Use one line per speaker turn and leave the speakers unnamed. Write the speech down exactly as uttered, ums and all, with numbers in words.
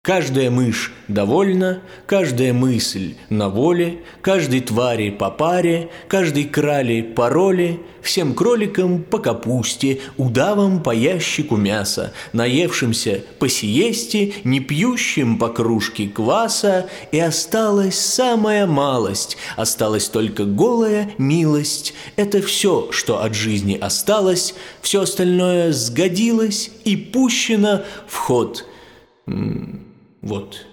Каждая мышь довольна, каждая мысль на воле, каждой твари по паре, каждой крале по роли, всем кроликам по капусте, удавам по ящику мяса, наевшимся по сиесте, не пьющим по кружке кваса, и осталась самая малость, осталась только голая милость. Это все, что от жизни осталось, все остальное сгодилось и пущено в ход. Вот.